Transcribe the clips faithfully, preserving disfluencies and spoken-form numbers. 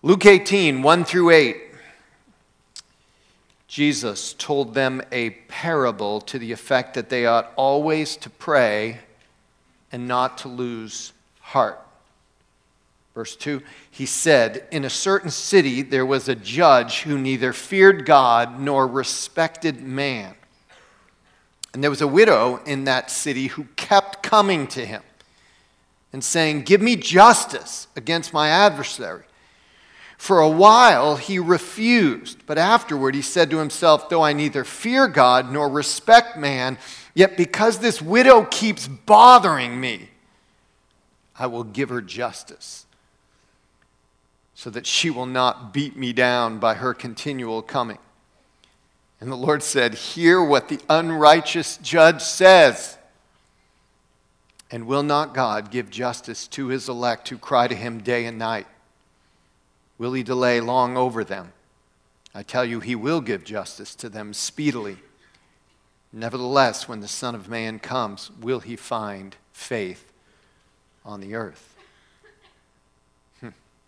Luke eighteen, one through eight. Jesus told them a parable to the effect that they ought always to pray and not to lose heart. Verse two, he said, in a certain city there was a judge who neither feared God nor respected man. And there was a widow in that city who kept coming to him and saying, give me justice against my adversary. For a while he refused, but afterward he said to himself, though I neither fear God nor respect man, yet because this widow keeps bothering me, I will give her justice, so that she will not beat me down by her continual coming. And the Lord said, hear what the unrighteous judge says. And will not God give justice to his elect who cry to him day and night? Will he delay long over them? I tell you, he will give justice to them speedily. Nevertheless, when the Son of Man comes, will he find faith on the earth? Hmm.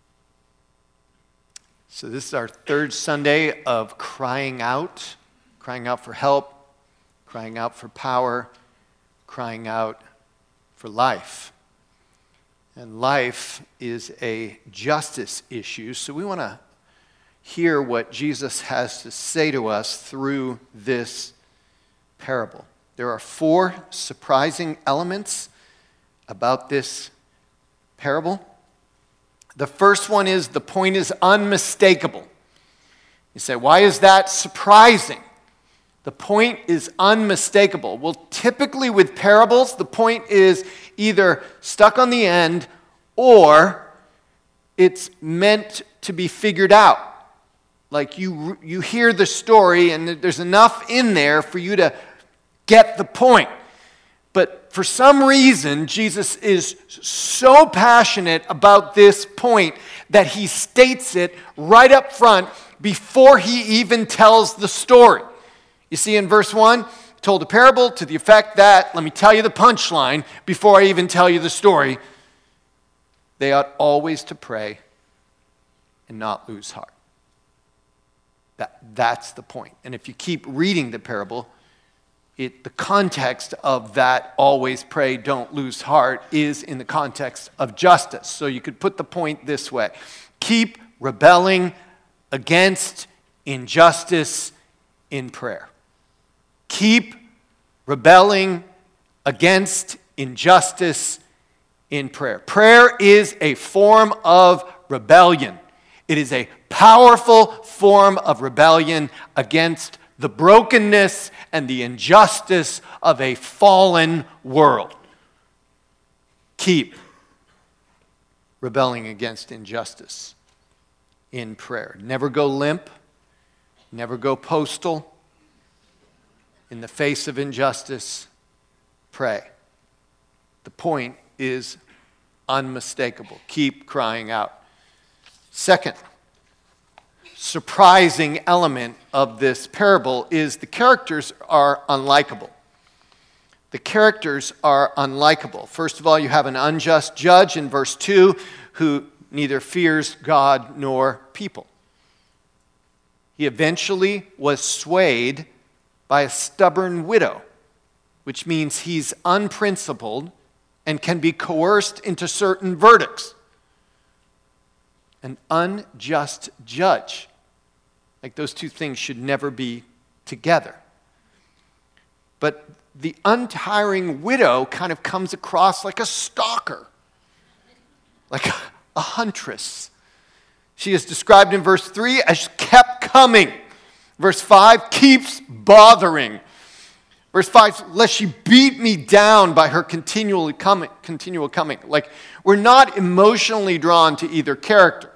So this is our third Sunday of crying out, crying out for help, crying out for power, crying out for life. And life is a justice issue, so we want to hear what Jesus has to say to us through this parable. There are four surprising elements about this parable. The first one is the point is unmistakable. You say, why is that surprising? The point is unmistakable. Well, typically with parables, the point is either stuck on the end or it's meant to be figured out. Like you, you hear the story and there's enough in there for you to get the point. But for some reason, Jesus is so passionate about this point that he states it right up front before he even tells the story. You see in verse one, told a parable to the effect that, let me tell you the punchline before I even tell you the story. They ought always to pray and not lose heart. That, that's the point. And if you keep reading the parable, it, the context of that always pray, don't lose heart is in the context of justice. So you could put the point this way. Keep rebelling against injustice in prayer. Keep rebelling against injustice in prayer. Prayer is a form of rebellion. It is a powerful form of rebellion against the brokenness and the injustice of a fallen world. Keep rebelling against injustice in prayer. Never go limp. Never go postal. In the face of injustice, pray. The point is unmistakable. Keep crying out. Second, surprising element of this parable is the characters are unlikable. The characters are unlikable. First of all, you have an unjust judge in verse two who neither fears God nor people. He eventually was swayed by a stubborn widow, which means he's unprincipled and can be coerced into certain verdicts. An unjust judge. Like those two things should never be together. But the untiring widow kind of comes across like a stalker, like a, a huntress. She is described in verse three as kept coming. Verse five, keeps bothering. Verse five, lest she beat me down by her continually coming, continual coming. Like, we're not emotionally drawn to either character,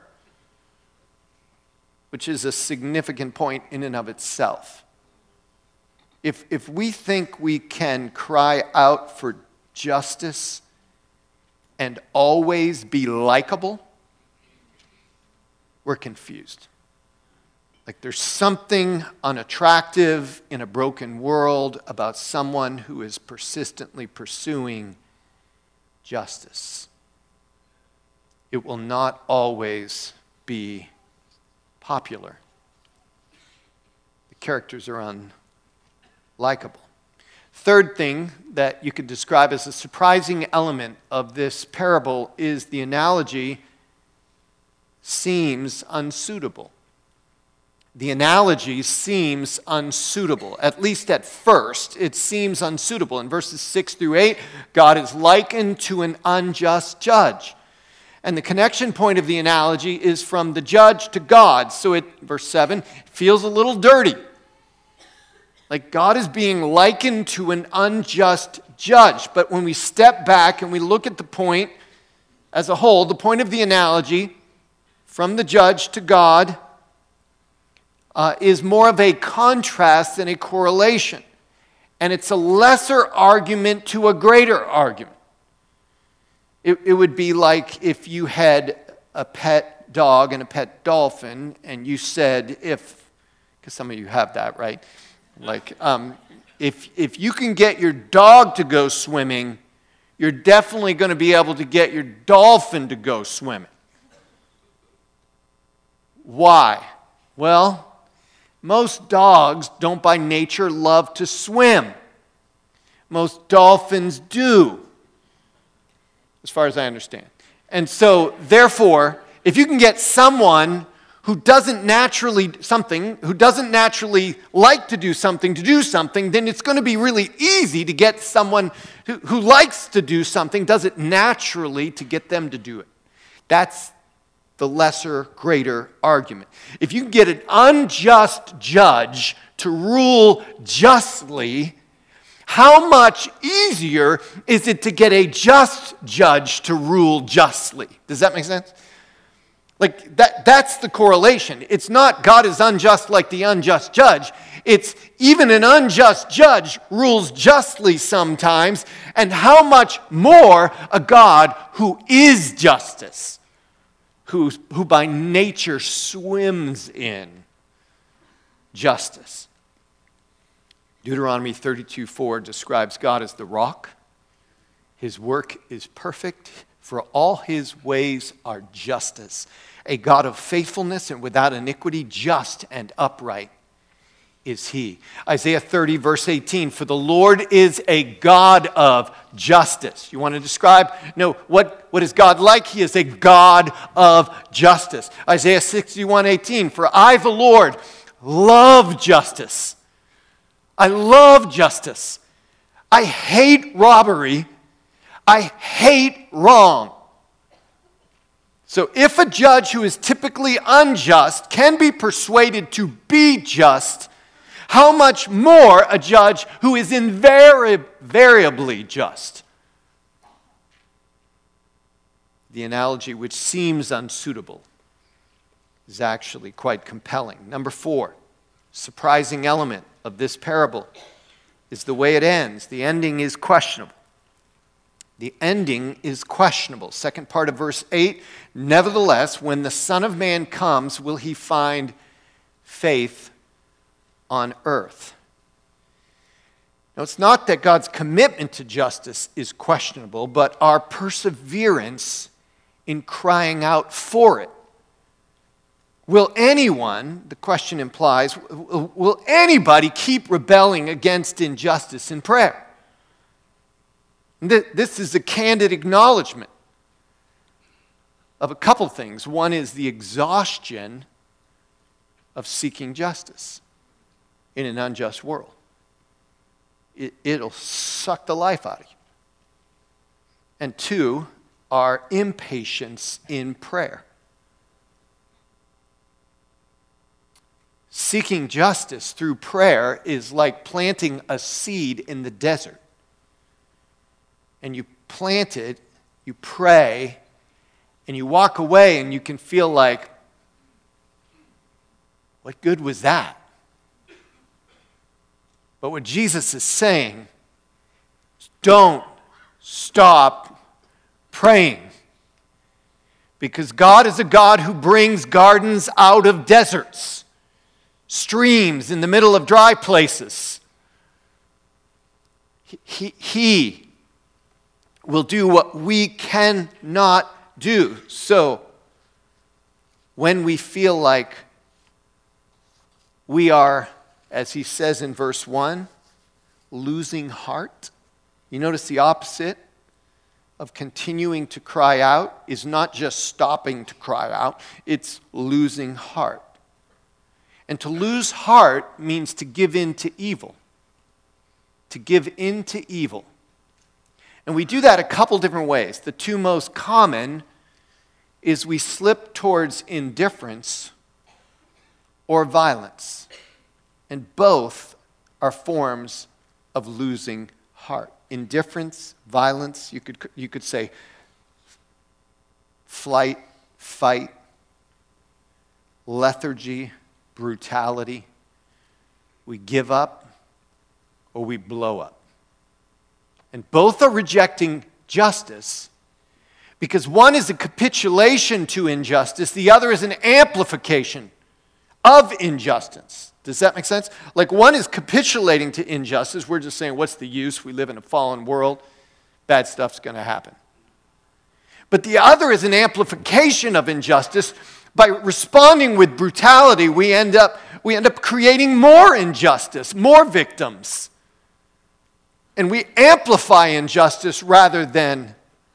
which is a significant point in and of itself. If, if we think we can cry out for justice and always be likable, we're confused. Like there's something unattractive in a broken world about someone who is persistently pursuing justice. It will not always be popular. The characters are unlikable. Third thing that you could describe as a surprising element of this parable is the analogy seems unsuitable. The analogy seems unsuitable. At least at first, it seems unsuitable. In verses six through eight, God is likened to an unjust judge. And the connection point of the analogy is from the judge to God. So it, verse seven, feels a little dirty. Like God is being likened to an unjust judge. But when we step back and we look at the point as a whole, the point of the analogy from the judge to God uh, is more of a contrast than a correlation. And it's a lesser argument to a greater argument. It, it would be like if you had a pet dog and a pet dolphin, and you said if, because some of you have that, right? Like, um, if if you can get your dog to go swimming, you're definitely going to be able to get your dolphin to go swimming. Why? Well, most dogs don't by nature love to swim. Most dolphins do, as far as I understand. And so, therefore, if you can get someone who doesn't naturally something, who doesn't naturally like to do something to do something, then it's going to be really easy to get someone who, who likes to do something, does it naturally, to get them to do it. That's the lesser, greater argument. If you can get an unjust judge to rule justly, how much easier is it to get a just judge to rule justly? Does that make sense? Like, that, that's the correlation. It's not God is unjust like the unjust judge. It's even an unjust judge rules justly sometimes, and how much more a God who is justice, who, who by nature swims in justice. Deuteronomy thirty-two four describes God as the rock. His work is perfect, for all his ways are justice. A God of faithfulness and without iniquity, just and upright is he. Isaiah thirty, verse eighteen, for the Lord is a God of justice. You want to describe? No, what, what is God like? He is a God of justice. Isaiah sixty-one, eighteen, for I, the Lord, love justice. I love justice. I hate robbery. I hate wrong. So if a judge who is typically unjust can be persuaded to be just, how much more a judge who is invariably just? The analogy, which seems unsuitable, is actually quite compelling. Number four, surprising element of this parable is the way it ends. The ending is questionable. The ending is questionable. Second part of verse eight, nevertheless, when the Son of Man comes, will he find faith on earth? Now, it's not that God's commitment to justice is questionable, but our perseverance in crying out for it. Will anyone, the question implies, will anybody keep rebelling against injustice in prayer? This is a candid acknowledgement of a couple things. One is the exhaustion of seeking justice in an unjust world. It, it'll suck the life out of you. And two, our impatience in prayer. Seeking justice through prayer is like planting a seed in the desert. And you plant it, you pray, and you walk away and you can feel like, what good was that? But what Jesus is saying is don't stop praying. Because God is a God who brings gardens out of deserts, streams in the middle of dry places. He, he, he will do what we cannot do. So, when we feel like we are, as he says in verse one, losing heart. You notice the opposite of continuing to cry out is not just stopping to cry out, it's losing heart. And to lose heart means to give in to evil. To give in to evil. And we do that a couple different ways. The two most common is we slip towards indifference or violence. And both are forms of losing heart. Indifference, violence, you could, you could say flight, fight, lethargy, brutality. We give up or we blow up. And both are rejecting justice because one is a capitulation to injustice, the other is an amplification of injustice. Does that make sense? Like one is capitulating to injustice. We're just saying, what's the use? We live in a fallen world. Bad stuff's going to happen. But the other is an amplification of injustice. By responding with brutality, we end up, we end up creating more injustice, more victims. And we amplify injustice rather than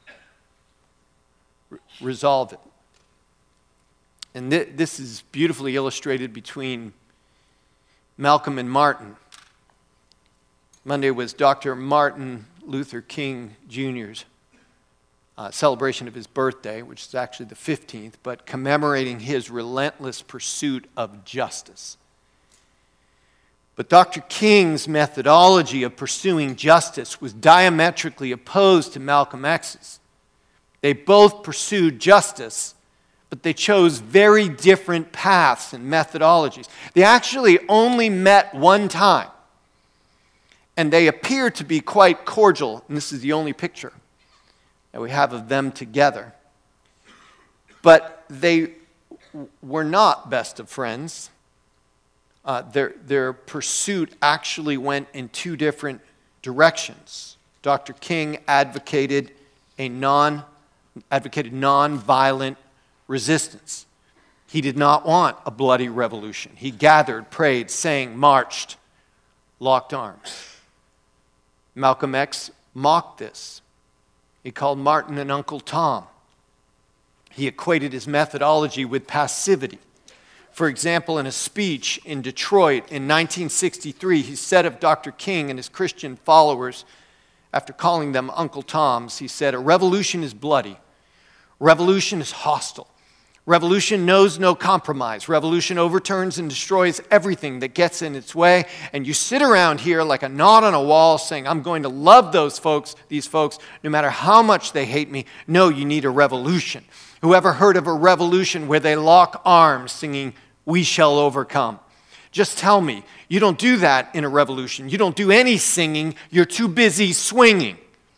re- resolve it. And th- this is beautifully illustrated between Malcolm and Martin. Monday was Doctor Martin Luther King Junior's uh, celebration of his birthday, which is actually the fifteenth, but commemorating his relentless pursuit of justice. But Doctor King's methodology of pursuing justice was diametrically opposed to Malcolm X's. They both pursued justice, but they chose very different paths and methodologies. They actually only met one time, and they appear to be quite cordial, and this is the only picture that we have of them together. But they were not best of friends. Uh, their, their pursuit actually went in two different directions. Doctor King advocated a non, advocated non-violent resistance. He did not want a bloody revolution. He gathered, prayed, sang, marched, locked arms. Malcolm X mocked this. He called Martin an Uncle Tom. He equated his methodology with passivity. For example, in a speech in Detroit in nineteen sixty-three, he said of Doctor King and his Christian followers, after calling them Uncle Toms, he said, "A revolution is bloody. Revolution is hostile. Revolution knows no compromise. Revolution overturns and destroys everything that gets in its way. And you sit around here like a knot on a wall saying, I'm going to love those folks, these folks, no matter how much they hate me. No, you need a revolution. Whoever heard of a revolution where they lock arms singing, we shall overcome? Just tell me, you don't do that in a revolution. You don't do any singing. You're too busy swinging."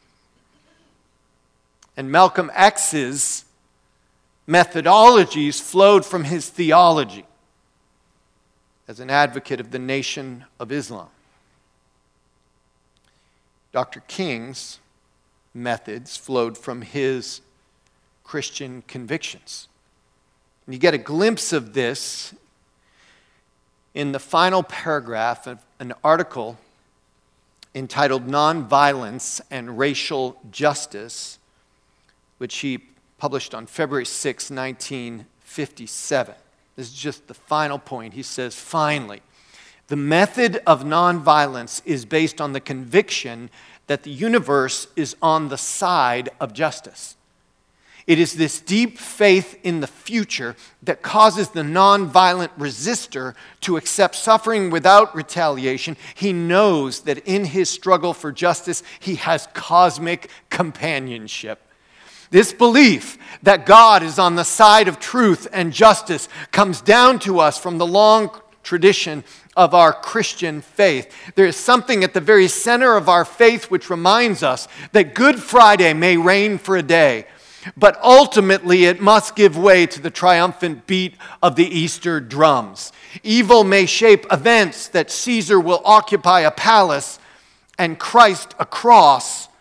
And Malcolm X's methodologies flowed from his theology as an advocate of the Nation of Islam. Doctor King's methods flowed from his Christian convictions. And you get a glimpse of this in the final paragraph of an article entitled Nonviolence and Racial Justice, which he published on February sixth, nineteen fifty-seven. This is just the final point. He says, finally, the method of nonviolence is based on the conviction that the universe is on the side of justice. It is this deep faith in the future that causes the nonviolent resistor to accept suffering without retaliation. He knows that in his struggle for justice, he has cosmic companionship. This belief that God is on the side of truth and justice comes down to us from the long tradition of our Christian faith. There is something at the very center of our faith which reminds us that Good Friday may reign for a day, but ultimately it must give way to the triumphant beat of the Easter drums. Evil may shape events that Caesar will occupy a palace and Christ a cross,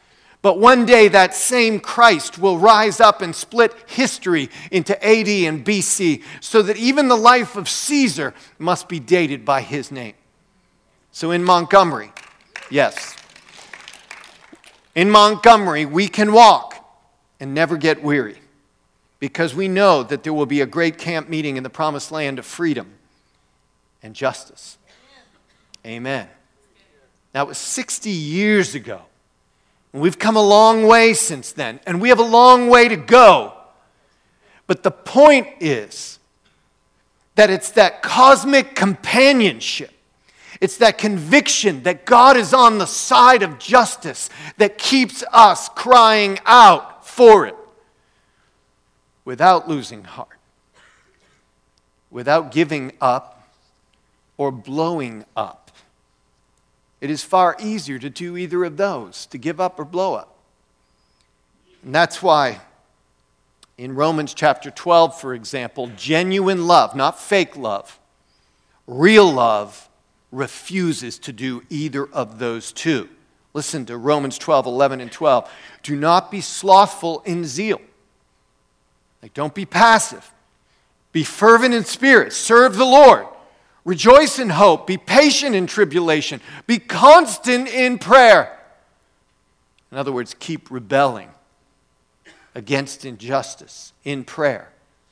But one day that same Christ will rise up and split history into A D and B C, so that even the life of Caesar must be dated by his name. So in Montgomery, yes, in Montgomery we can walk and never get weary, because we know that there will be a great camp meeting in the promised land of freedom and justice. Amen. That was sixty years ago. We've come a long way since then, and we have a long way to go. But the point is that it's that cosmic companionship, it's that conviction that God is on the side of justice that keeps us crying out for it without losing heart, without giving up or blowing up. It is far easier to do either of those, to give up or blow up. And that's why in Romans chapter twelve, for example, genuine love, not fake love, real love refuses to do either of those two. Listen to Romans twelve, eleven and twelve. Do not be slothful in zeal. Like, don't be passive. Be fervent in spirit. Serve the Lord. Rejoice in hope. Be patient in tribulation. Be constant in prayer. In other words, keep rebelling against injustice in prayer.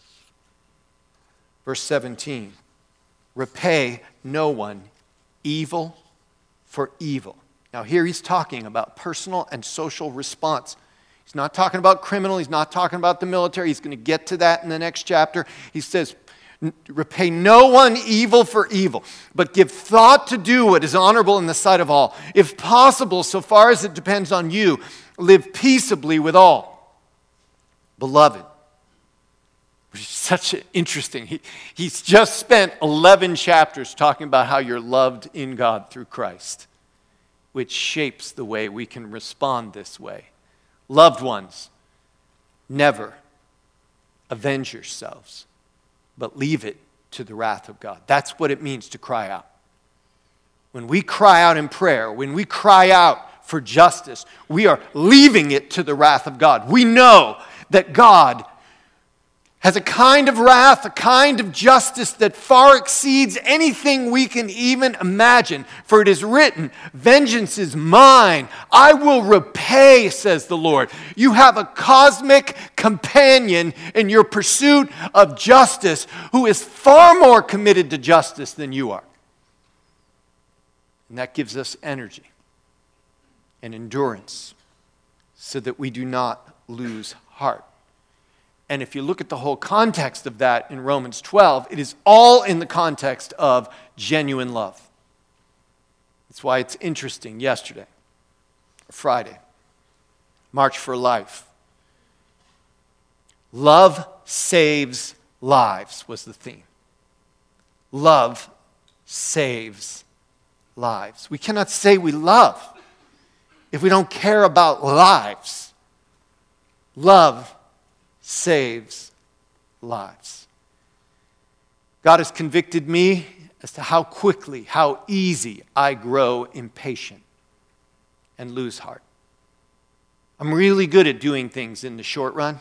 Verse seventeen, repay no one evil for evil. Now here he's talking about personal and social response. He's not talking about criminal. He's not talking about the military. He's going to get to that in the next chapter. He says, repay no one evil for evil, but give thought to do what is honorable in the sight of all. If possible, so far as it depends on you, live peaceably with all. Beloved, which is such an interesting, he, he's just spent eleven chapters talking about how you're loved in God through Christ, which shapes the way we can respond this way. Loved ones, never avenge yourselves, but leave it to the wrath of God. That's what it means to cry out. When we cry out in prayer, when we cry out for justice, we are leaving it to the wrath of God. We know that God has a kind of wrath, a kind of justice that far exceeds anything we can even imagine. For it is written, vengeance is mine, I will repay, says the Lord. You have a cosmic companion in your pursuit of justice who is far more committed to justice than you are. And that gives us energy and endurance so that we do not lose heart. And if you look at the whole context of that in Romans twelve, it is all in the context of genuine love. That's why it's interesting. Yesterday, Friday, March for Life. Love saves lives was the theme. Love saves lives. We cannot say we love if we don't care about lives. Love saves lives. God has convicted me as to how quickly, how easy I grow impatient and lose heart. I'm really good at doing things in the short run.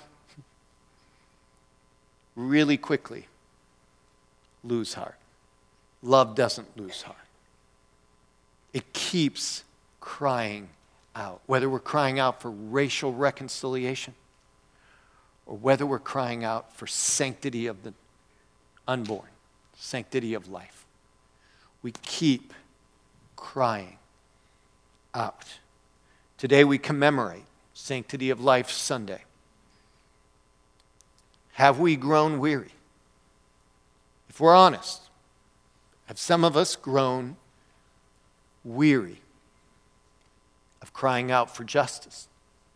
Really quickly lose heart. Love doesn't lose heart. It keeps crying out. Whether we're crying out for racial reconciliation, or whether we're crying out for sanctity of the unborn, sanctity of life. We keep crying out. Today we commemorate Sanctity of Life Sunday. Have we grown weary? If we're honest, have some of us grown weary of crying out for justice?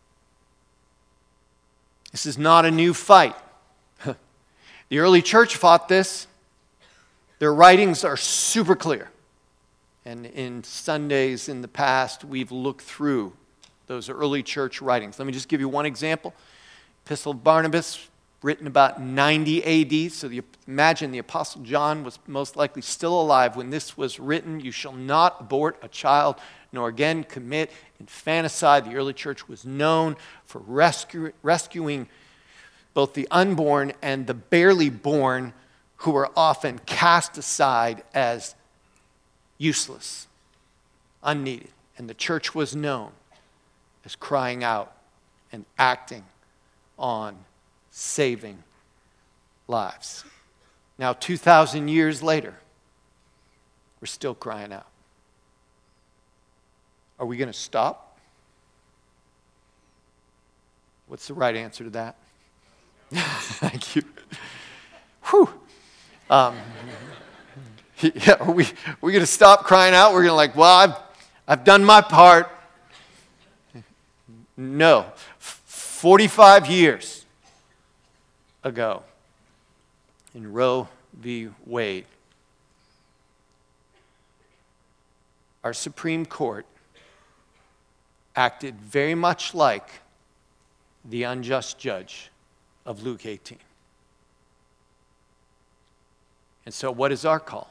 This is not a new fight. The early church fought this. Their writings are super clear. And in Sundays in the past, we've looked through those early church writings. Let me just give you one example. Epistle of Barnabas, written about ninety A D. So the, imagine the Apostle John was most likely still alive when this was written. You shall not abort a child, nor again commit infanticide. The early church was known for rescue, rescuing both the unborn and the barely born, who were often cast aside as useless, unneeded. And the church was known as crying out and acting on saving lives. Now, two thousand years later, we're still crying out. Are we going to stop? What's the right answer to that? Thank you. Whew. Um, yeah, are we we going to stop crying out? We're going to like, well, I've, I've done my part. No. forty-five years ago in Roe v. Wade, our Supreme Court acted very much like the unjust judge of Luke eighteen. And so what is our call?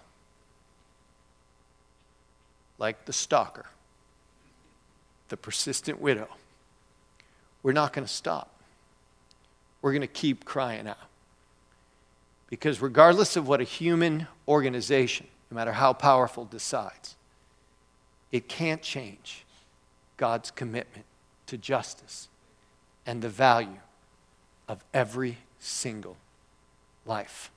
Like the stalker, the persistent widow, we're not going to stop. We're going to keep crying out. Because regardless of what a human organization, no matter how powerful, decides, it can't change God's commitment to justice and the value of every single life.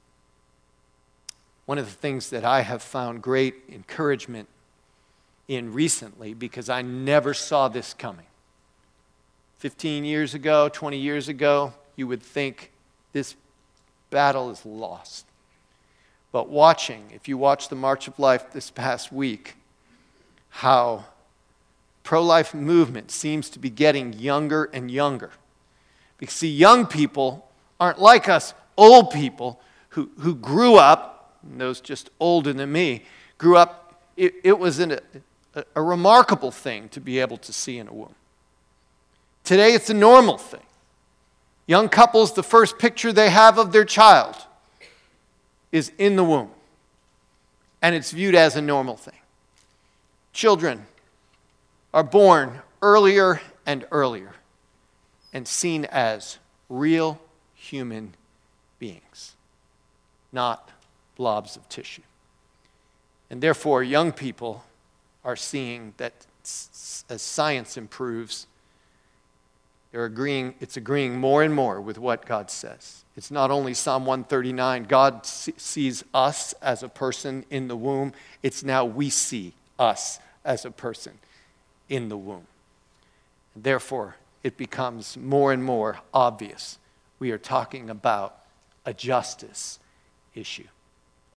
One of the things that I have found great encouragement in recently, because I never saw this coming. fifteen years ago, twenty years ago, you would think this battle is lost. But watching, if you watch the March of Life this past week, how pro-life movement seems to be getting younger and younger. Because see, young people aren't like us old people who, who grew up, and those just older than me, grew up, it, it was in a, a, a remarkable thing to be able to see in a womb. Today it's a normal thing. Young couples, the first picture they have of their child is in the womb. And it's viewed as a normal thing. Children are born earlier and earlier and seen as real human beings, not blobs of tissue. And therefore, young people are seeing that as science improves, they're agreeing, it's agreeing more and more with what God says. It's not only Psalm one thirty-nine, God sees us as a person in the womb. It's now we see us as a person in the womb. And therefore, it becomes more and more obvious we are talking about a justice issue.